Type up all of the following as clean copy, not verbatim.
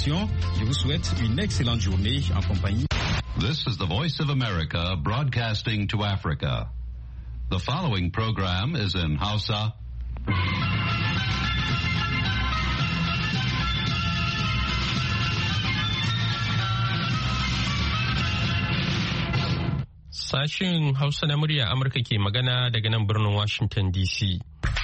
émission. Je vous souhaite une excellente journée en compagnie. This is the Voice of America broadcasting to Africa. The following program is in Hausa. Sashen Hausa na murya Amurka ke magana daga nan birnin Washington DC.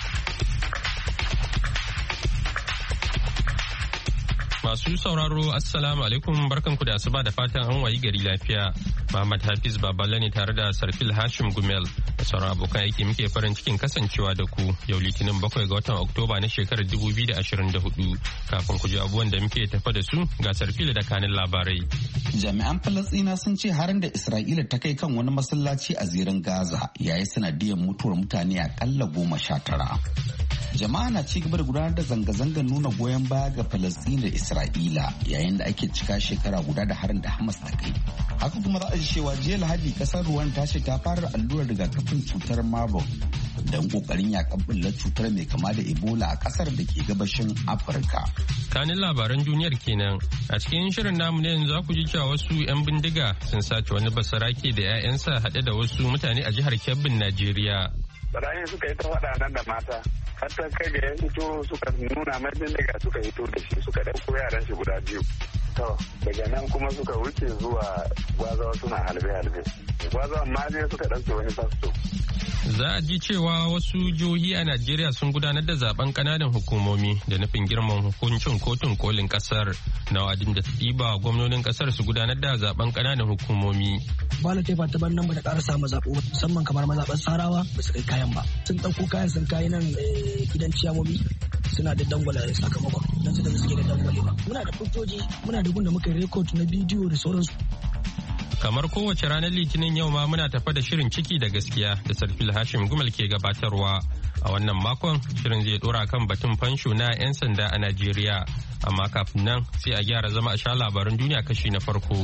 Masu sauraro Assalamu alaikum barkanku da asuba da fatan an wayi gari lafiya. Muhammad Hafiz Baballe ne tare da Sarfil Hashim Gumel da sauran abokan aiki muke farin cikin kasancewa da ku yau Litinin 7 ga watan Oktoba na shekarar 2024. Kafin ku ji abubuwan da muke tafa da su ga Sarfil da kanin labarai. Jami'an Falasɗina sun ce harin da Isra'ila ta kai kan wani masallaci a zirin Gaza yayi sanadiyar mutuwar mutane akalla 19. Jama'a na ci gaba da gudanar da zanga-zangar nuna goyon baya ga Falasɗina da Isra'ila yayin da ake cika shekara guda da harin da Hamas ta kai. Haka kuma za a ji cewa jiya Lahadi kasar Ruwan ta ce ta fara allurar rigakafin cutar Marburg don kokarin yakan bullar cutar mai kama da Ebola a kasar da ke gabashin Afirka. Kanin labaran duniyar kenan a cikin shirin namu ne za ku ji cewa wasu 'yan bindiga sun sace wani basarake da 'ya'yansa haɗe da wasu mutane a jihar Kebbin, Najeriya. Barayin suka yi ta faɗa nan da mata, har ta kai ga ya fito suka nuna mai bindiga suka hito da shi suka ɗauko yaran shi guda biyu. To daga nan kuma suka wuce zuwa gwazawa suna halbe-halbe. Gwazawa ma je suka ɗauke wani fasto. Za a ji cewa wasu jihohi a Najeriya sun gudanar da zaben kananan hukumomi da nufin girman hukuncin kotun kolin kasar na wadin da ɗiba gwamnonin kasar su gudanar da zaben kananan hukumomi. Bala ta ta ban nan ba da ƙara samu zaɓo musamman kamar mazaɓar Sarawa ba su kai kayan ba. Sun ɗauko kayan sun kayi nan gidan ciyamomi suna da dangwala sakamakon don su da suke da dangwale ba. Muna da hujjoji muna da gunda muka yi rekod na bidiyo da sauransu. Kamar kowace ranar Litinin yau ma muna tafa da shirin ciki da gaskiya da Sarfil Hashim Gumal ke gabatarwa. A wannan makon shirin zai dora kan batun fansho na 'yan sanda a Najeriya. Amma kafin nan sai a gyara zama a sha labaran duniya kashi na farko.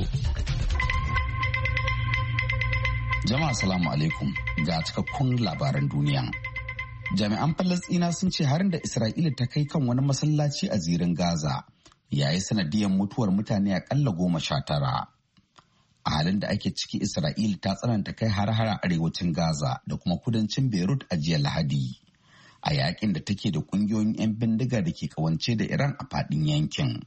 Jama'a salamu alaikum ga cikakkun labaran duniya. Jami'an Falasɗina sun ce harin da Isra'ila ta kai kan wani masallaci a zirin Gaza yayi sanadiyar mutuwar mutane akalla 19. A halin da ake ciki Isra'ila ta tsananta kai har-har arewacin Gaza da kuma kudancin Beirut a jiya Lahadi. A yakin da take da kungiyoyin 'yan bindiga da ke kawance da Iran a fadin yankin.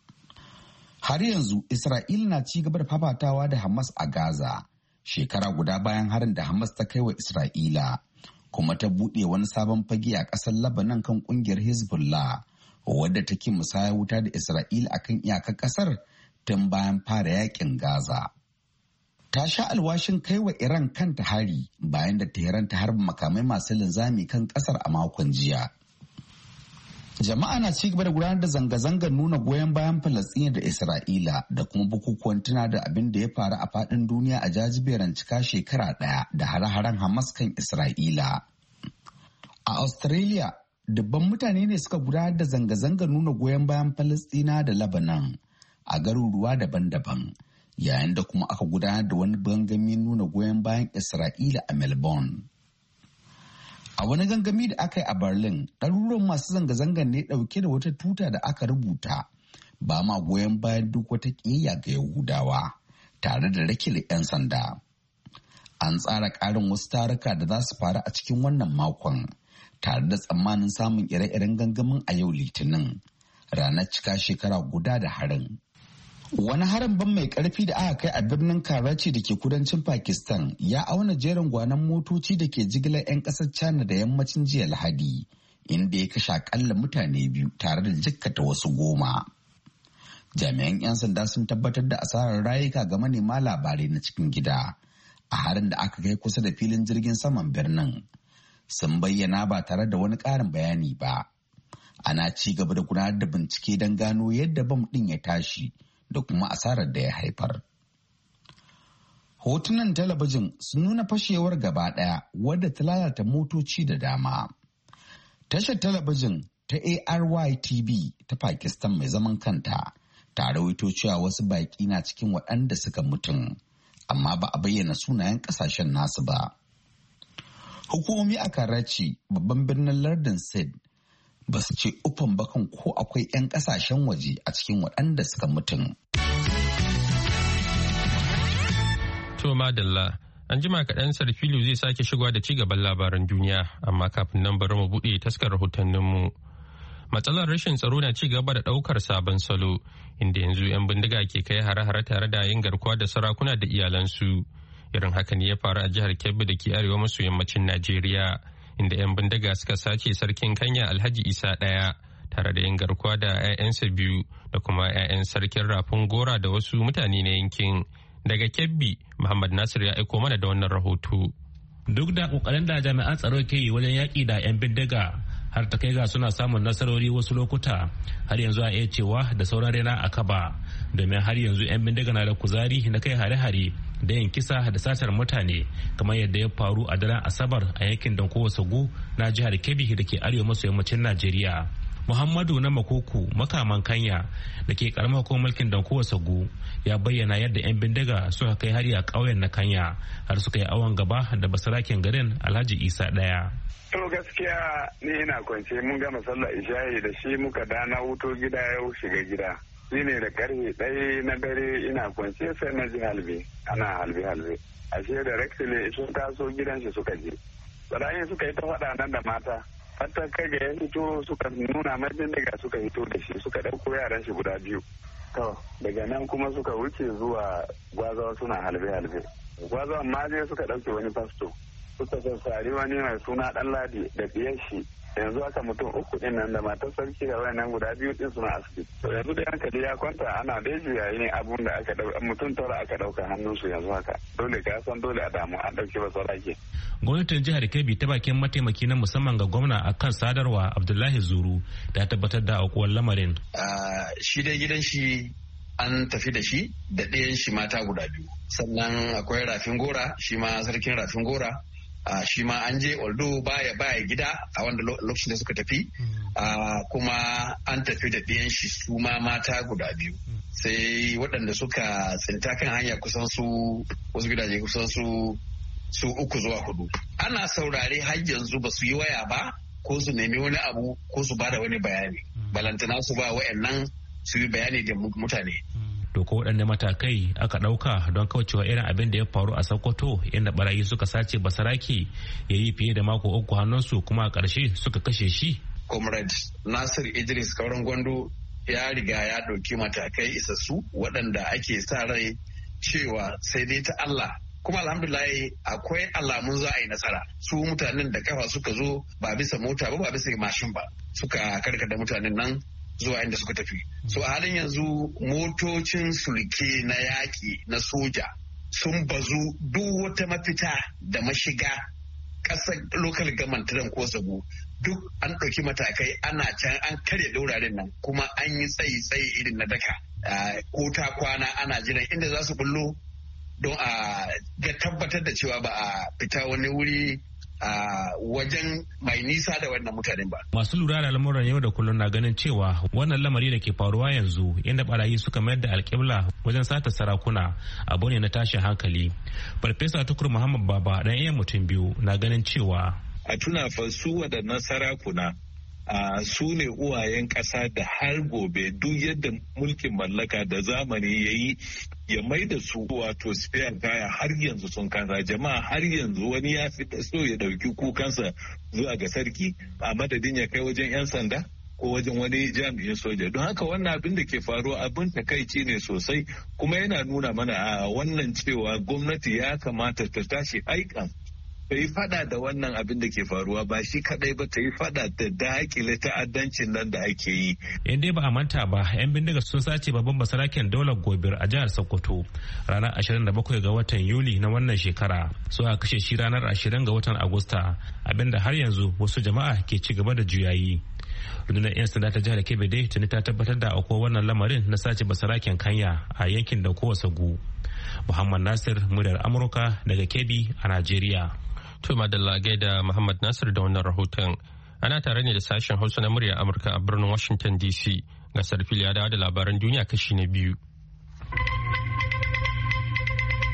Har yanzu Isra'ila na ci gaba da fafatawa da Hamas a Gaza. Shekara guda bayan harin da Hamas ta kai wa Isra'ila, kuma ta buɗe wani sabon fage a ƙasar Lebanon kan ƙungiyar Hezbollah, wadda take musaya wuta da Isra'ila akan iyakar ƙasar tun bayan fara yakin Gaza. Ta sha alwashin kai wa Iran kanta hari bayan da Tehran ta harba makamai masu linzami kan ƙasar a makon jiya. Jama'a na ci gaba da gudanar da zanga-zangar nuna goyon bayan Falasɗina da Isra'ila da kuma bukukuwan tuna da abin da ya faru a faɗin duniya a jajiberan cika shekara ɗaya da hare-haren Hamas kan Isra'ila. A Australia, dubban mutane ne suka gudanar da zanga-zangar nuna goyon bayan Falasɗina da Lebanon a garuruwa daban-daban, yayin da kuma aka gudanar da wani gangamin nuna goyon bayan Isra'ila a Melbourne. A wani gangami da aka yi a Berlin, ɗaruruwan masu zanga-zangar ne ɗauke da wata tuta da aka rubuta ba ma goyon bayan duk wata ƙiyayya ga Yahudawa tare da rakile 'yan sanda. An tsara ƙarin wasu taruka da za su faru a cikin wannan makon tare da tsammanin samun ire-iren gangamin a yau Litinin, ranar cika shekara guda da harin. Wani harin ban mai karfi da aka kai a birnin Karachi da ke kudancin Pakistan ya auna jerin gwanon motoci da ke jigilar 'yan ƙasar China da yammacin jiya Lahadi, inda ya kashe akalla mutane 2 tare da jikkata wasu 10. Jami'an 'yan sanda sun tabbatar da asarar rayuka ga manema labarai na cikin gida a harin da aka kai kusa da filin jirgin saman birnin. Sun bayyana ba tare da wani ƙarin bayani ba. Ana ci gaba da gudanar da bincike don gano yadda bam ɗin ya tashi da kuma asarar da ya haifar. Hotunan talabijin sun nuna fashewar gaba ɗaya wadda ta lalata motoci da dama. Tashar talabijin ta ARY-TV ta Pakistan mai zaman kanta ta rawaito cewa wasu baƙi na cikin waɗanda suka mutum, amma ba a bayyana sunayen ƙasashen nasu ba. Hukumomi a Karachi, babban birnin lardin Sindh, ba su ce ufan bakan ko akwai 'yan kasashen waje a cikin waɗanda suka mutum. To madalla, an jima kaɗan Sarfilu zai sake shigowa da cigaban labaran duniya, amma kafin nan bari mu buɗe taskar rahotanninmu. Matsalar rashin tsaro na ci gaba da ɗaukar sabon salo, inda yanzu 'yan bindiga ke kai hare-hare tare da yin garkuwa da sarakuna da iyalansu. Irin haka ne ya faru a jihar Kebbi da ke arewa maso yammacin Najeriya, inda 'yan bindiga suka sace sarkin Kanya Alhaji Isa ɗaya tare da yin garkuwa da 'ya'yansa biyu da kuma 'ya'yan sarkin Rafin Gora da wasu mutane na yankin. Daga Kebbi, Muhammad Nasir ya aiko mana da wannan rahoto. Duk da kokarin da jami'an tsaro ke yi wajen yaƙi da 'yan bindiga har ta kai ga suna samun nasarori wasu lokuta, har yanzu a iya cewa da sauran rena a kaba, domin har yanzu 'yan bindiga na da kuzari na kai hare-hare da yin kisa da satar mutane, kamar yadda ya faru a daren Asabar a yankin Dankowa Sagu na jihar Kebbi da ke arewa maso yammacin Najeriya. Muhammadu na Makoku makaman Kanya da ke karamar hukumar mulkin Dankowa Sagu ya bayyana yadda 'yan bindiga suka kai hari a ƙauyen na Kanya har suka yi awon gaba da basaraken garin Alhaji Isa ɗaya. To gaskiya ni ina kwance mun gama sallar isha'i da shi muka dana wuto gida yau shiga gida. Shi ne da karfe 1 na dare ina kwance sai na ji halbe ana halbe. Ashe da Rexile sun taso gidan shi suka je. Barayin suka yi ta faɗa nan da mata. Hatta kai ga ya fito suka nuna mai bindiga suka hito da shi suka ɗauko yaran shi guda biyu. To daga nan kuma suka wuce zuwa Gwazawa suna halbe. Gwazawa ma je suka ɗauke wani fasto. Suka sassari wani mai suna ɗan ladi da biyar shi. Yanzu haka mutum 3 ɗin nan da matar sarki da wayannan guda 2 ɗin suna asibiti. To yanzu da hankali ya kwanta ana dai juyayi ne abun da aka ɗauka mutum 9 aka ɗauka hannunsu yanzu haka. Dole ka san dole a damu an ɗauki ba sarake. Gwamnatin jihar Kebbi ta bakin mataimaki na musamman ga gwamna akan sadarwa Abdullahi Zuru da ya tabbatar da aukuwar lamarin. Shi dai gidan shi an tafi da shi da ɗayan shi mata guda 2. Sannan akwai Rafin Gora, shi ma sarkin Rafin Gora. Shi ma an je oldo baya gida a wanda lokacin da suka tafi, kuma an tafi da ɗayan shi su ma mata guda 2. Sai waɗanda suka tsinta kan hanya kusan su wasu gidaje kusan su 3 zuwa 4. Ana saurare har yanzu ba su yi waya ba ko su nemi wani abu ko su bada wani bayani. Balantana su ba wayannan su yi bayani da mutane. To ko waɗanne matakai aka ɗauka don kaucewa irin abin da ya faru a Sokoto inda barayi suka sace basarake ya yi fiye da mako 3 hannunsu kuma a ƙarshe suka kashe shi? Comrade Nasir Idris Kauran Gwando ya riga ya ɗauki matakai isassu waɗanda ake sa rai cewa sai dai ta Allah. Kuma alhamdulillah akwai alamun za a yi nasara. Su mutanen da kafa suka zo ba bisa mota ba bisa mashin ba suka karkata mutanen nan zuwa inda suka tafi. So a halin yanzu motocin sulke na yaƙi na soja sun bazu duk wata mafita da mashiga ƙasar local government ko Sagu duk an ɗauki matakai ana can an karya dauraren nan kuma an yi tsayi irin na daka ko ta kwana ana jiran inda za su bullo don a ga tabbatar da cewa ba a fita wani wuri a wajen mai nisa da wannan mutanen ba. Masu lura da lamuran yau da kullum na ganin cewa wannan lamari da ke faruwa yanzu inda barayi suka mayar da alƙibla wajen sata sarakuna abu ne na tashin hankali. Farfesa Tukur Muhammad Baba dan iya mutum biyu na ganin cewa a tuna fa su waɗannan sarakuna su ne uwayen ƙasa da har gobe duk yadda mulkin mallaka da zamani ya yi ya mai da su wato spare kaya har yanzu sun kasa jama'a har yanzu wani ya fi so ya ɗauki kukansa zuwa ga sarki a madadin ya kai wajen 'yan sanda ko wajen wani jami'in soja don haka wannan abin da ke faruwa abin takaici ne sosai kuma yana nuna mana a wannan cewa gwamnati ya kamata ta tashi haikan ta yi fada da wannan abin da ke faruwa ba shi kadai ba ta yi fada da dakile ta'addancin nan da ake yi. In dai ba a manta ba 'yan bindiga sun sace babban basaraken daular Gobir a jihar Sokoto ranar 27 ga watan Yuli na wannan shekara so a kashe shi ranar 20 ga watan Agusta abinda har yanzu wasu jama'a ke ci gaba da juyayi. Rundunar 'yan sanda ta jihar Kebbi dai tuni ta tabbatar da akwai wannan lamarin na sace basaraken Kanya a yankin Dankowa Sagu. Muhammad Nasir, muryar Amurka daga Kebbi a Najeriya. To madalla gaida Muhammad Nasir da wannan rahoton. Ana tare ne da sashen Hausa na muryar Amurka a birnin Washington DC. Gasar fili ya dawo da labaran duniya kashi na 2.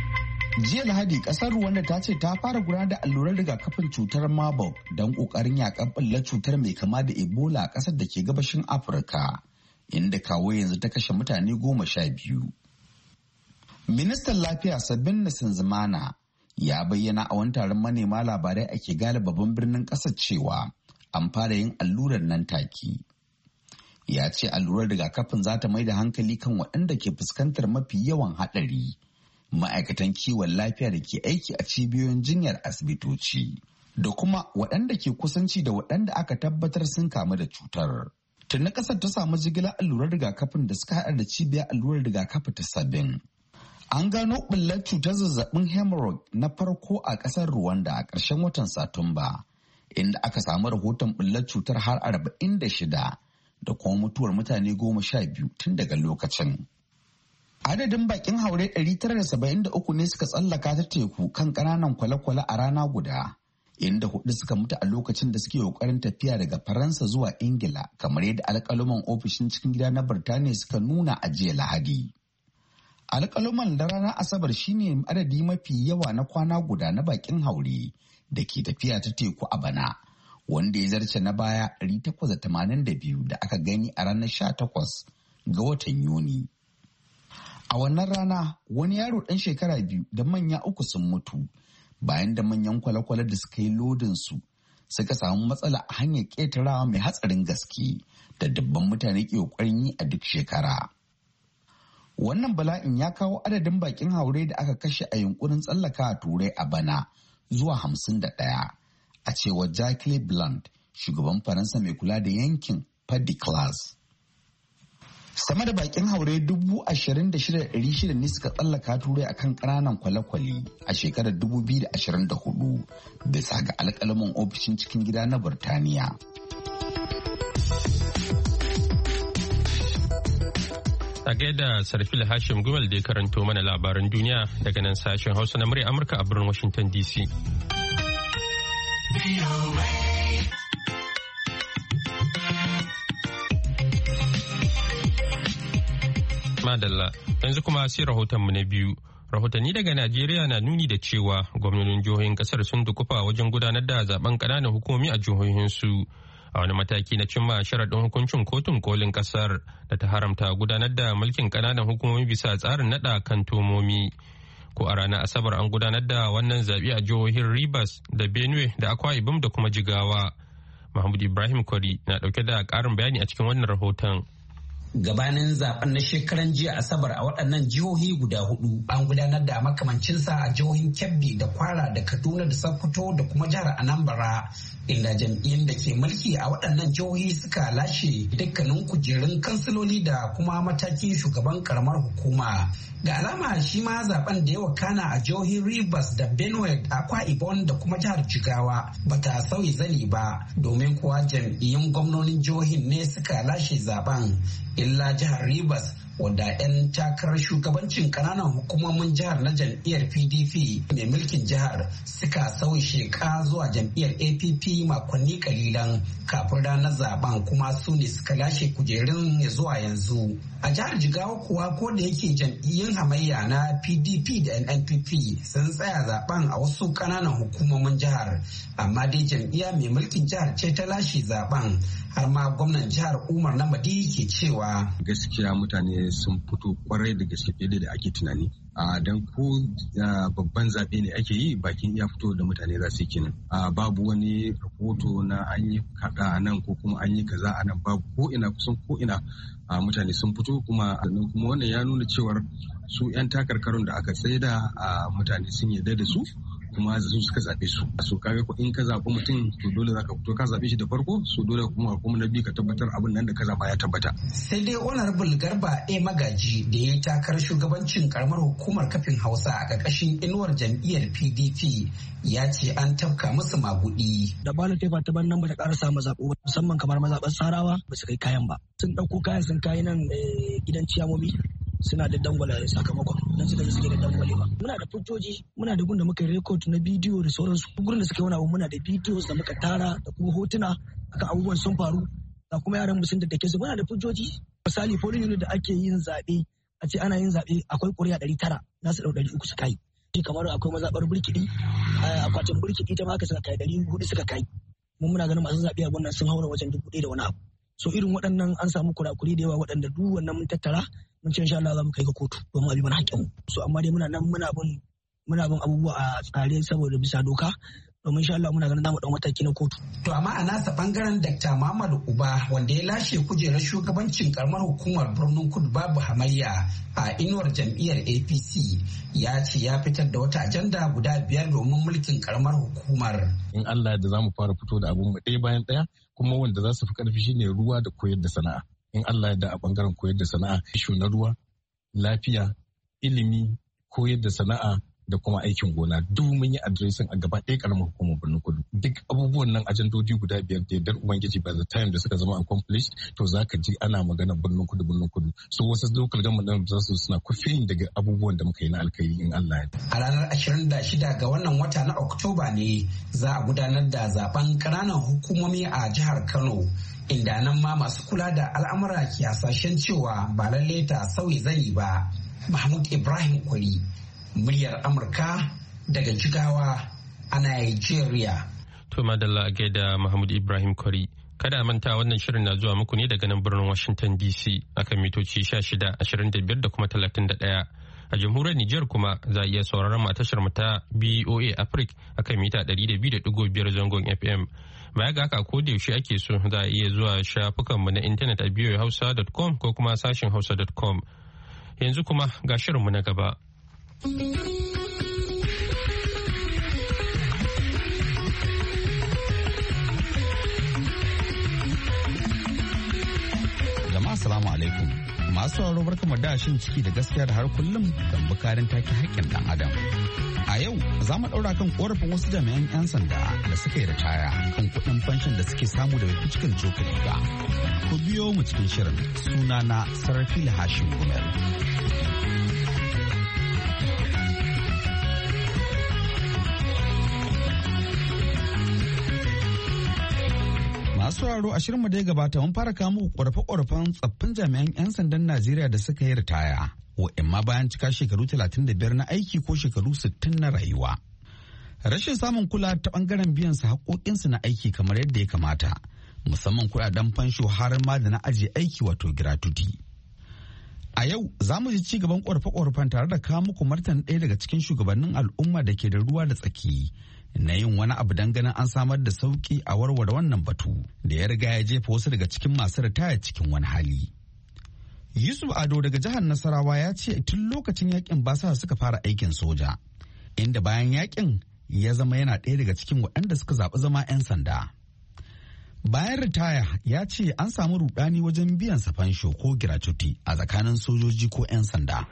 Jiya Lahadi kasar Rwanda ta ce ta fara gudanar da allurar rigakafin cutar Marburg don kokarin yakan ɓullar cutar mai kama da Ebola a kasar da ke gabashin Afirka, inda kawo yanzu ta kashe mutane 12. Ministan Lafiya Sabin Nsanzimana ya bayyana a wani taron manema labarai a Kigali babban birnin kasar cewa an fara yin allurar nan take. Ya ce allurar rigakafin za ta mai da hankali kan waɗanda ke fuskantar mafi yawan haɗari. Ma'aikatan kiwon lafiya da ke aiki a cibiyoyin jinyar asibitoci da kuma waɗanda ke kusanci da waɗanda aka tabbatar sun kamu da cutar. Tuni ƙasar ta samu jigilar allurar rigakafin da suka haɗa da cibiyar allurar rigakafi ta Sabin. An gano ɓullar cutar zazzabin hemorrhoid na farko a ƙasar Rwanda a ƙarshen watan Satumba, inda aka samu rahoton ɓullar cutar har 46 da kuma mutuwar mutane 12 tun daga lokacin. Adadin bakin haure 973 ne suka tsallaka ta teku kan ƙananan kwale-kwale a rana guda, inda 4 suka mutu a lokacin da suke ƙoƙarin tafiya daga Faransa zuwa Ingila, kamar yadda alƙaluman ofishin cikin gida na Birtaniya suka nuna a jiya Lahadi. Alƙaluman da ranar Asabar shine adadi mafi yawa na kwana guda na bakin haure da ke tafiya ta teku a bana, wanda ya zarce na baya 882 da aka gani a ranar 18 ga watan Yuni. A wannan rana wani yaro ɗan shekara 2 da manya 3 sun mutu bayan da manyan kwale-kwale da suka yi lodinsu suka samu matsala a hanyar ƙetarawa mai hatsarin gaske da dubban mutane ke ƙoƙarin yi a duk shekara. Wannan bala'in ya kawo adadin bakin haure da aka kashe a yunkurin tsallaka a Turai a bana zuwa 51, a cewar Jacques Blanc, shugaban Faransa mai kula da yankin Pas-de-Calais. Sama da bakin haure 26,600 ne suka tsallaka Turai a kan ƙananan kwale-kwale a shekarar 2024 bisa ga alƙalamin ofishin cikin gida na Burtaniya. A gaida Sarfil Hashim Gumal da ya karanto mana labaran duniya daga nan sashen Hausa na murya Amurka a birnin Washington DC. Madalla, yanzu kuma sai rahotonmu na biyu. Rahotanni daga Najeriya na nuni da cewa gwamnonin jihohin kasar sun dukufa wajen gudanar da zaben ƙananan hukumomi a jihohinsu a wani mataki na cimma sharaɗin hukuncin kotun kolin kasar da ta haramta gudanar da mulkin ƙananan hukumomi bisa tsarin naɗa kan tomomi. Ko a ranar Asabar an gudanar da wannan zaɓe a jihohin Rivers da Benue da Akwa Ibom da kuma Jigawa. Mahmud Ibrahim Kwari na ɗauke da ƙarin bayani a cikin wannan rahoton. Gabanin zaben na shekaran jiya Asabar a waɗannan jihohi guda 4 an gudanar da makamancinsa a jihohin Kebbi da Kwara da Kaduna da Sokoto da kuma jihar Anambra, inda jam'iyyun da ke mulki a waɗannan jihohi suka lashe dukkanin kujerun kansiloli da kuma matakin shugaban karamar hukuma. Ga alama shi ma zaben da ya wakana a jihohin Rivers da Benue da Akwa Ibom da kuma jihar Jigawa bata sauyi zani ba, domin kuwa jam'iyyun gwamnonin jihohin ne suka lashe zaben. Illa jihar Rivers wadda 'yan takarar shugabancin kananan hukumomin jihar na jam'iyyar PDP mai mulkin jihar suka sauyi sheka zuwa jam'iyyar APP makonni kalilan kafin ranar zaben, kuma su ne suka lashe kujerun zuwa yanzu. A jihar Jigawa kuwa ko da yake jam'iyyun hamayya na PDP da NNPP sun tsaya zaben a wasu kananan hukumomin jihar, amma dai jam'iyya mai mulkin jihar ce ta lashe zaben. Har ma gwamnan jihar Umar Namadi ke cewa gaskiya mutane sun fito kwarai da gaske fiye da ake tunani. Don ko babban zaɓe ne ake yi, bakin iya fito da mutane za su yi kenan. Babu wani rahoto na an yi kaɗa a nan ko kuma an yi kaza a nan, babu ko ina, kusan ko ina mutane sun fito, kuma wannan ya nuna cewar su 'yan takarkarun da aka tsaida mutane sun yarda da su kuma su suka zaɓe su. So kaga ko in ka zaɓi mutum to dole zaka fito ka zaɓe shi da farko, so dole kuma na biyu ka tabbatar abin nan da ka zaɓa ya tabbata. Sai dai Honorable Garba A Magaji da ya yi takarar shugabancin karamar hukumar kafin Hausa a ƙarƙashin inuwar jam'iyyar PDP ya ce an tafka musu magudi. Da bala tefa ta ban nan ba ta ƙarasa mazaɓo, musamman kamar mazaɓar Sarawa ba su kai kayan ba. Sun ɗauko kayan sun kai nan gidan ciyamomi suna da dangwala sakamakon don suka suke da dangwale ba. Muna da hujjoji, muna da gun da muka rekod na bidiyo da sauransu. Gurin da suka yi wani abu muna da bidiyo da muka tara da kuma hotuna akan abubuwan sun faru, da kuma yaran mu sun daddake su. Muna da hujjoji. Misali polling unit da ake yin zaɓe, a ce ana yin zaɓe akwai ƙuri'a 900 za su ɗau 300 su kai. kamar akwai mazaɓar burkiɗi akwatin burkiɗi ta maka suka kai 400 suka kai mun muna ganin masu zaɓe a wannan sun haura wajen 1,000 da wani abu so irin waɗannan an samu kurakuri da yawa waɗanda duk wannan mun tattara mun ce insha Allah za mu kai ga kotu domin a bi mana haƙƙin so amma dai muna bin abubuwa a tsare saboda bisa doka domin insha Allah muna ganin zamu ɗau mataki na kotu. To amma a nasa bangaren Dr. Muhammadu Uba wanda ya lashe kujerar shugabancin karamar hukumar Birnin Kudu babu hamayya a inuwar jam'iyyar APC ya ce ya fitar da wata ajanda guda 5 domin mulkin karamar hukumar. In Allah da zamu fara fito da abun ɗaya bayan ɗaya kuma wanda za su fi ƙarfi shine ruwa da koyar da sana'a. In Allah da a bangaren koyar da sana'a ishu na ruwa, lafiya, ilimi, koyar da sana'a da kuma aikin gona duk mun yi adiresin a gaba ɗaya karamar hukumar Birnin Kudu. Duk abubuwan nan ajandodi guda 5 da yardar Ubangiji by the time da suka zama accomplished to za ka ji ana magana Birnin Kudu. So wasu local government za su suna kufin daga abubuwan da muka yi na alkai in Allah ya. A ranar 26 ga wannan wata na Oktoba ne za a gudanar da zaben ƙananan hukumomi a jihar Kano. Inda nan ma masu kula da al'amura ke hasashen cewa ba lalle ta sauyi zani ba. Mahmud Ibrahim Kwari, muryar Amurka daga Jigawa a Nigeria. To madalla a gaida Mahmud Ibrahim Kwari. Kada a manta wannan shirin na zuwa muku ne daga nan birnin Washington DC akan mitoci 16, 25 da kuma 31. A jamhuriyar Nijar kuma za a iya sauraron tashar mu ta BOA Africa akan mita 200.5 zangon FM. Baya ga haka ko da yaushe ake so za a iya zuwa shafukanmu na intanet a boahausa.com ko kuma sashin hausa.com. Yanzu kuma ga shirinmu na gaba. Jama'a salamu alaikum. Masu sauraro barkamu da shin ciki da gaskiya da har kullum don bukarin take haƙƙin ɗan adam. A yau za mu ɗaura kan korafin wasu jami'an 'yan sanda da suka yi ritaya kan kuɗin fanshin da suke samu daga cikin cokali ba. Ku biyo mu cikin shirin sunana Sarfil Hashim Gumel. Masu sauraro a shirinmu da ya gabata mun fara kawo muku ƙorafe-ƙorafen tsaffin jami'an 'yan sandan Najeriya da suka yi ritaya. Wa'imma bayan cika shekaru 35 na aiki ko shekaru 60 na rayuwa. Rashin samun kula ta bangaren biyan su haƙoƙinsu na aiki kamar yadda ya kamata, musamman kuɗaɗen fansho har ma da na ajiye aiki wato gratuity. A yau za mu ji ci gaban ƙorafe-ƙorafen tare da kawo muku martan ɗaya daga cikin shugabannin al'umma da ke da ruwa da tsaki na yin wani abu don ganin an samar da sauƙi a warware wannan batu da ya riga ya jefa wasu daga cikin masu ritaya cikin wani hali. Yusuf Ado daga jihar Nasarawa ya ce tun lokacin yakin basa suka fara aikin soja, inda bayan yakin ya zama yana ɗaya daga cikin waɗanda suka zaɓi zama 'yan sanda. Bayan ritaya ya ce an samu rudani wajen biyan sa fansho ko gratuity a tsakanin sojoji ko 'yan sanda.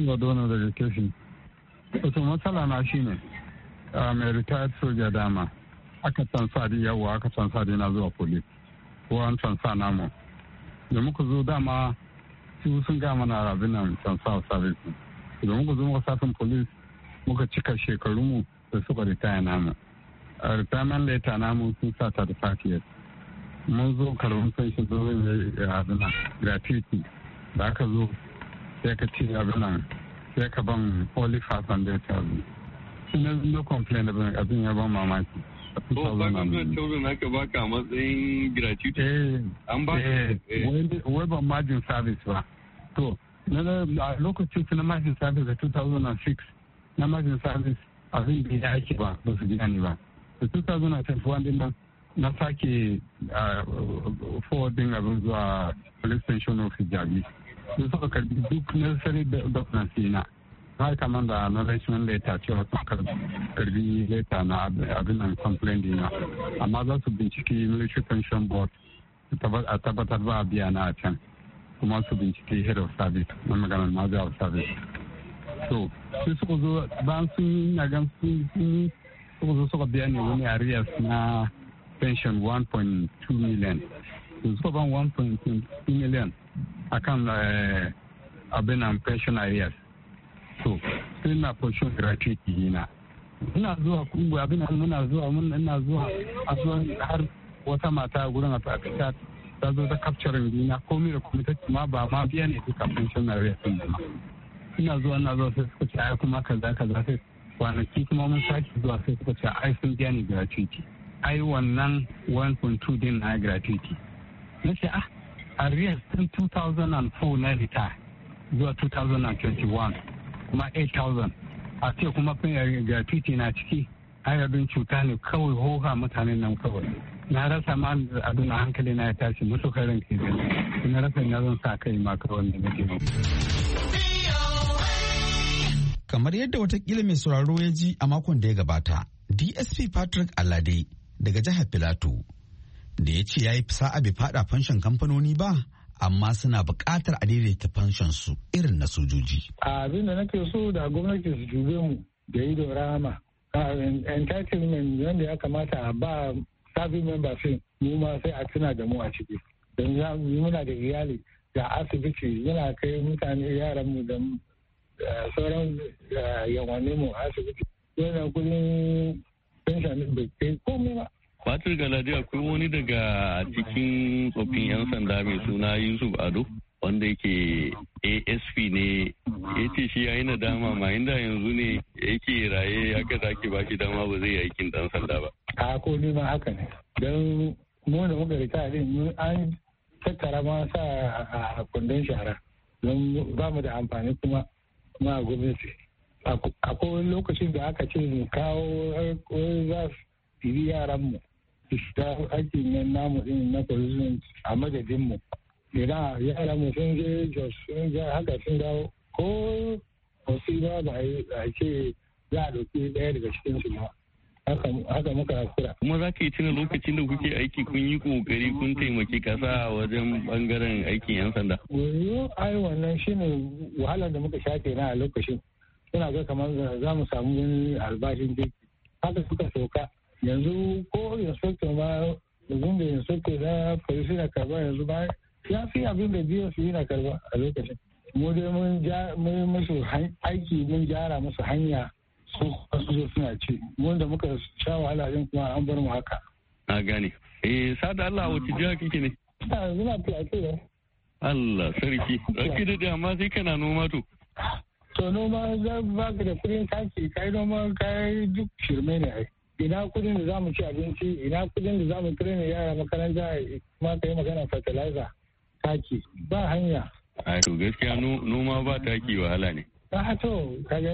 Wato matsala na shi ne mai retired soja dama aka transfer yawa aka transfer na zuwa police ko an transfer namu. Da muka zo dama su sun ga mana rabin nan transfer service. Da muka zo muka safin police muka cika shekarunmu da suka retire namu. A retirement letter namu sun sa 35 years. Mun zo karɓar pension domin abin gratuity da aka zo sai ka ce abin sai ka ban only 500,000. Ina no complain abin ya ban mamaki. Ko ba ka children aka baka matsayin gratuity? An ba wai ban margin service ba. To, na lokacin su na margin service da 2006 na margin service abin da ya ake ba su biya ni ba. Da 2021 din nan na sake forwarding abin zuwa police station of Hijabi. Su suka karbi duk necessary documents na. Har kamar da acknowledgement letter cewa sun karbi letter na abin nan complaint dina. Amma za su binciki military pension board a tabbatar ba a biya na a can. Kuma su binciki head of service na maganar maza of service. So, sai suka zo bayan sun yi nagan sun yi suka zo suka biya ne wani arrears na pension 1.2 million. Suka ban 1.2 million akan abin nan pension arrears. So, sai na pension gratuity na. Ina zuwa kungu abin nan ina zuwa a zuwa har wata mata gurin a ta zo ta capturing dina komai da kuma ta ma ba ma biya ne duka pension arrears din ba. Ina zuwa sai suka ce ai kuma kaza sai kwanaki kuma mun sake zuwa sai suka ce ai sun biya ni gratuity, ai wannan 1.2 din na gratuity. Na ce arrears tun 2004 na retire zuwa 2021 kuma 8,000 a ce kuma gratuity na ciki ayabin cuta ne kawai hoha mutanen nan kawai. Na rasa ma abin a hankali na ya tashi musu karin ke zai na rasa na zan sa kai ma kawai da nake. Kamar yadda watakila mai sauraro ya ji a makon da ya gabata, DSP Patrick Alade daga jihar Filato da ya ce ya yi sa'a bai fada fanshan kamfanoni ba, amma suna buƙatar a daidaita fanshan su irin na sojoji. Abin da nake so da gwamnati su jube mu da ido rama. Entitlement wanda ya kamata a ba service member fin mu ma sai a tuna da mu a ciki. Don muna da iyali da asibiti muna kai mutane yaran mu da sauran yawanni mu asibiti. Yana kudin pension bai kai komai ba. Fatir Galadi akwai wani daga cikin tsoffin 'yan sanda mai suna Yusuf Ado wanda yake ASP ne ya ce shi ya yi nadama ma inda yanzu ne yake raye aka sake ba shi dama ba zai yi aikin dan sanda ba. A ko ni ma haka ne don mu da muka rita din an tattara ma sa a kundin shara don ba mu da amfani kuma ma gwamnati. Akwai lokacin da aka ce mu kawo za su yi yaran mu su shiga aikin nan namu din na police a madadin mu. Idan yara mu sun je Jos sun ga haka sun dawo ko wasu ba a ce za a ɗauki ɗaya daga cikin su ba. Haka muka kura. Kuma za ka yi tuna lokacin da kuke aiki kun yi kokari kun taimaki kasa a wajen bangaren aikin 'yan sanda. Wayo ai wannan shine wahalar da muka shafe na a lokacin. Suna ga kamar za mu samu wani albashin jiki. Haka suka sauka. Yanzu ko inspector ma yanzu da inspector na polisi na karba yanzu ba ya fi abin da biyu su yi na karba a lokacin. Mu dai mun musu aiki mun gyara musu hanya su zo suna ci. Wanda muka sha wahala din kuma an bar mu haka. Na gane. Sada Allah wace jiha kike ne? Zuna Plateau ne. Allah sarki. Sarki da amma sai kana noma to. To noma za ba ka da kudin taki kai noma kai duk shirme ne ai. Ina kudin da zamu ci abinci, ina kudin da zamu train yara makaranta kuma kai magana fertilizer. Taki ba hanya. A to gaskiya noma ba taki wahala ne. To kaga.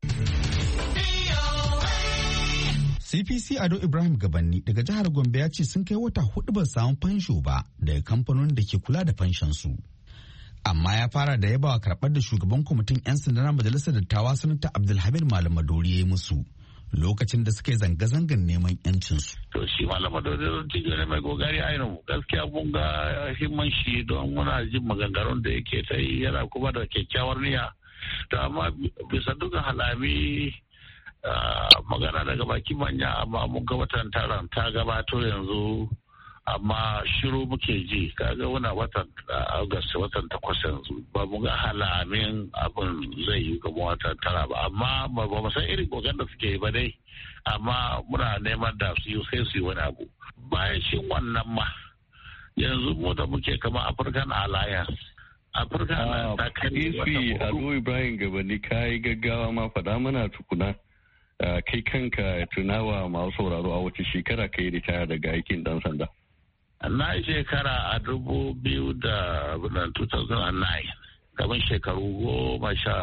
CPC Ado Ibrahim Gabanni daga jihar Gombe ya ce sun kai wata 4 ba samu fansho ba daga kamfanonin da ke kula da fanshon su. Amma ya fara da yabawa karɓar da shugaban kwamitin 'yan sanda na majalisar dattawa sanata Abdulhamid Malam Madori ya yi musu lokacin da suka yi zanga-zangar neman 'yancinsu. To shi Malam Madori tijo ne mai gogari a yanzu gaskiya mun ga himman shi don muna jin maganganun da yake ta yi yana kuma da kyakkyawar niyya. To amma bisa dukkan halami magana daga baki manya amma mun ga watan taron ta gabato yanzu amma shiru muke ji kaga wani watan August watan 8 yanzu ba mu ga halamin abin zai yi ga watan tara ba amma ba mu san irin kokarin da suke yi ba dai amma muna neman da su yi sai su yi wani abu bayan shi wannan ma yanzu mu da muke kama African Alliance ta kai Ado Ibrahim Gabani kai gaggawa ma faɗa mana tukuna kai kanka tunawa masu sauraro a wace shekara kai ritaya daga aikin dan sanda. Na yi shekara a 2009 kamar shekaru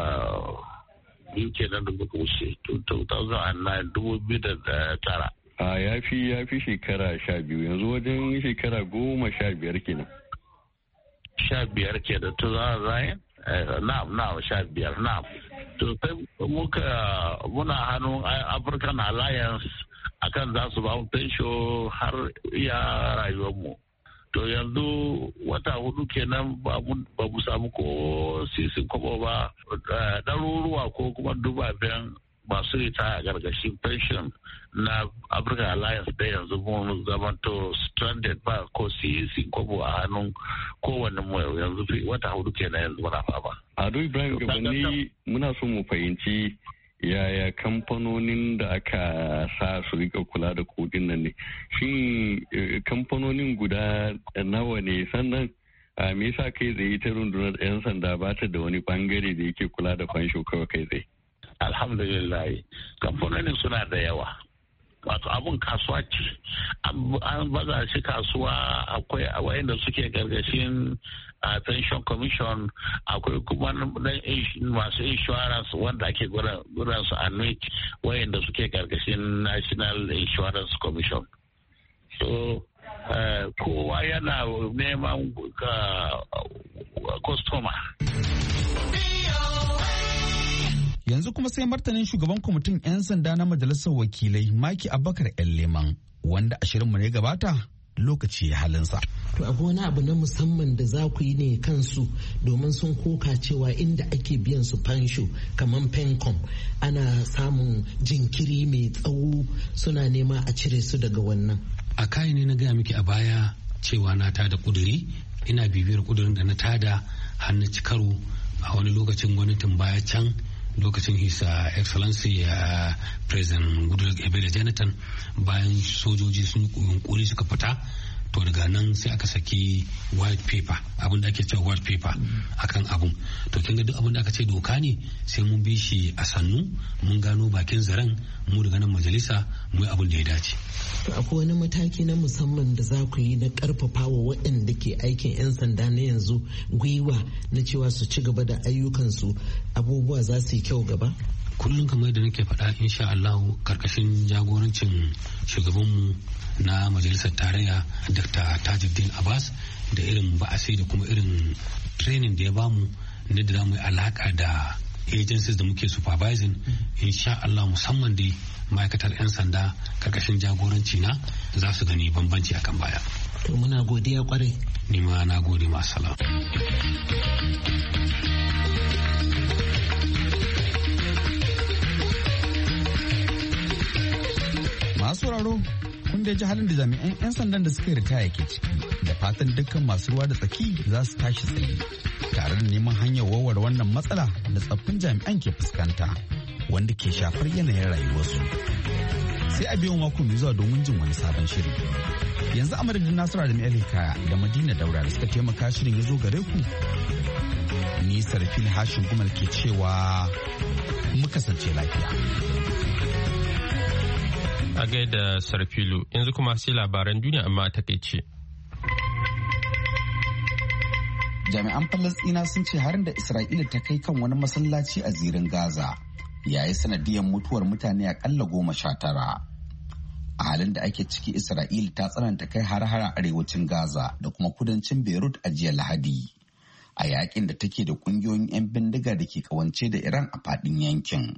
12 kenan da muka wuce 2009 2009. Ya fi shekara 12 yanzu wajen shekara 15 kenan. 15 kenan 2009? Na'am 15 na'am. To sai muna hannun African Alliance akan za su ba mu fensho har iya rayuwarmu. To yanzu wata 4 kenan ba mu samu ko sisin kwabo ba ɗaruruwa ko kuma dubaben masu ritaya a gargashin pension na African Alliance da yanzu mun zamanto stranded ba ko sisin kwabo a hannun kowanne mu yanzu wata 4 kenan yanzu muna fama. Ado Ibrahim Gabani muna so mu fahimci yaya kamfanonin da aka sa su rika kula da kudin nan ne. Shin kamfanonin guda nawa ne sannan me yasa kai tsaye ta rundunar 'yan sanda ba ta da wani bangare da yake kula da fansho kawai kai tsaye? alhamdulillah kamfanonin suna da yawa. Wato abun kasuwa ce an baza shi kasuwa, akwai wayanda suke gargashin pension commission, akwai kuma masu insurance wanda ake gudan su annuity wayanda suke gargashin national insurance commission. So kowa yana neman customer. Yanzu kuma sai martanin shugaban kwamitin 'yan sanda na majalisar wakilai Maki Abubakar Leman, wanda a shirinmu ne gabata lokaci ya halinsa. To akwai wani abu na musamman da za ku yi ne kansu domin sun koka cewa inda ake biyan su fansho kamar pencom ana samun jinkiri mai tsawo, suna nema a cire su daga wannan. A kayi ne na gaya miki a baya cewa na tada kuduri, ina bibiyar kudurin da na tada har na ci karo a wani lokacin gwamnatin baya can, lokacin his excellency president Goodluck Ebele Jonathan, bayan sojoji sun yunkuri suka fita, to daga nan sai aka saki white paper, abin da ake cewa white paper akan abun. To kin ga duk abin da aka ce doka ne sai mun bi shi a sannu, mun gano bakin zaren, mu daga nan majalisa mu yi abin da ya dace. To akwai wani mataki na musamman da za ku yi na karfafa wa waɗanda ke aikin 'yan sanda na yanzu gwiwa na cewa su ci gaba da ayyukansu, abubuwa za su yi kyau gaba? Kullum kamar yadda nake faɗa, insha Allah karkashin jagorancin shugabanmu na majalisar tarayya Dr. Tajuddin Abbas, da irin ba'asi da kuma irin training da ya bamu na da zamu yi alaka da agencies da muke supervising, insha Allah musamman dai ma'aikatar 'yan sanda karkashin jagoranci na za su gani bambanci akan baya. To muna godiya kwarai. Ni ma na gode, masu salam. Masu sauraro, kun da ji halin da jami'an 'yan sandan da suka yi ritaya ke ciki, da fatan dukkan masu ruwa da tsaki za su tashi tsaye tare da neman hanyar warware wannan matsala da tsaffin jami'an ke fuskanta, wanda ke shafar yanayin rayuwarsu. Sai a biyan mako mai zuwa domin jin wani sabon shiri. Yanzu a madadin Nasiru da Mai Kaya da Madina Daura da suka taimaka shirin ya zo gare ku. Ni Sarfil Hashin Gumal ke cewa mu kasance lafiya. A gaida Sarfilu, yanzu kuma sai labaran duniya amma a takaice. Jami'an Falasɗina sun ce harin da Isra'ila ta kai kan wani masallaci a zirin Gaza yayi sanadiyar mutuwar mutane akalla 19. A halin da ake ciki, Isra'ila ta tsananta kai har-hara arewacin Gaza da kuma kudancin Beirut a jiya Lahadi, a yakin da take da kungiyoyin 'yan bindiga da ke kawance da Iran a faɗin yankin.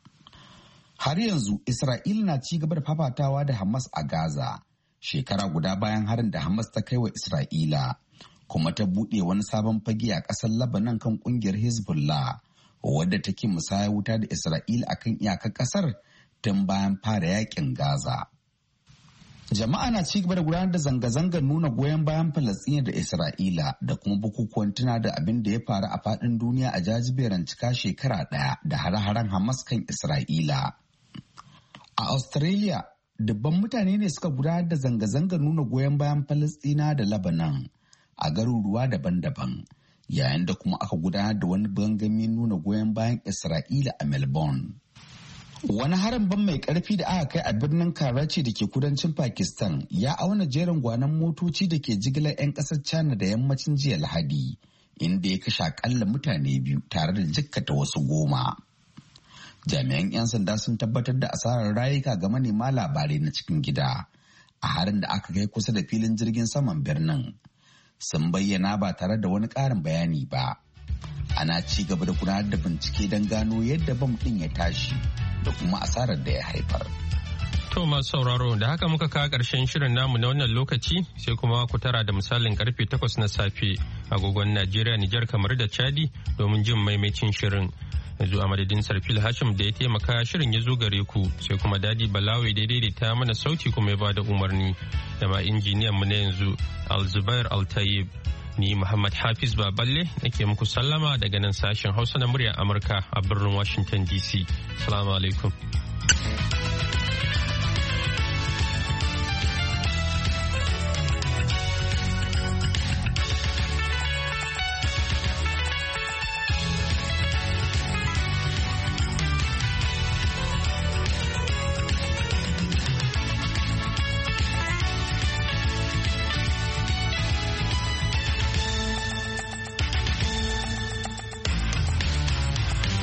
Har yanzu Isra'ila na ci gaba da fafatawa da Hamas a Gaza, shekara guda bayan harin da Hamas ta kai wa Isra'ila, kuma ta buɗe wani sabon fage a ƙasar Lebanon kan ƙungiyar Hezbollah, wadda take musaya wuta da Isra'ila akan iyakar ƙasar tun bayan fara yakin Gaza. Jama'a na ci gaba da gudanar da zanga-zangar nuna goyon bayan Falasɗina da Isra'ila da kuma bukukuwan tuna da abin da ya faru a faɗin duniya a jajiberan cika shekara ɗaya da hare-haren Hamas kan Isra'ila. A Australia, dubban mutane ne suka gudanar da zanga-zangar nuna goyon bayan Falasɗina da Lebanon a garuruwa daban-daban, yayin da kuma aka gudanar da wani gangami nuna goyon bayan Isra'ila a Melbourne. Wani harin ban mai karfi da aka kai a birnin Karachi da ke kudancin Pakistan ya auna jerin gwanon motoci da ke jigilar 'yan ƙasar China da yammacin jiya Lahadi, inda ya kashe akalla mutane 2 tare da jikkata wasu 10. Jami'an 'yan sanda sun tabbatar da asarar rayuka ga manema labarai na cikin gida a harin da aka kai kusa da filin jirgin saman birnin. Sun bayyana ba tare da wani ƙarin bayani ba. Ana ci gaba da gudanar da bincike don gano yadda bam ɗin ya tashi da kuma asarar da ya haifar. To masu sauraro, da haka muka kawo ƙarshen shirin namu na wannan lokaci, sai kuma ku tara da misalin karfe 8 na safe agogon Najeriya, Nijar, kamar da Chadi domin jin maimacin shirin. Yanzu a madadin Sarfil Hashim da ya taimaka shirin ya zo gare ku, sai kuma Dadi Balawe daidai da ta mana sauti kuma ya bada umarni, da ma injiniyan mu na yanzu Alzubair Altayib. Ni Muhammad Hafiz Baballe nake muku sallama daga nan sashen Hausa na muryar Amurka a birnin Washington DC. Assalamu alaikum.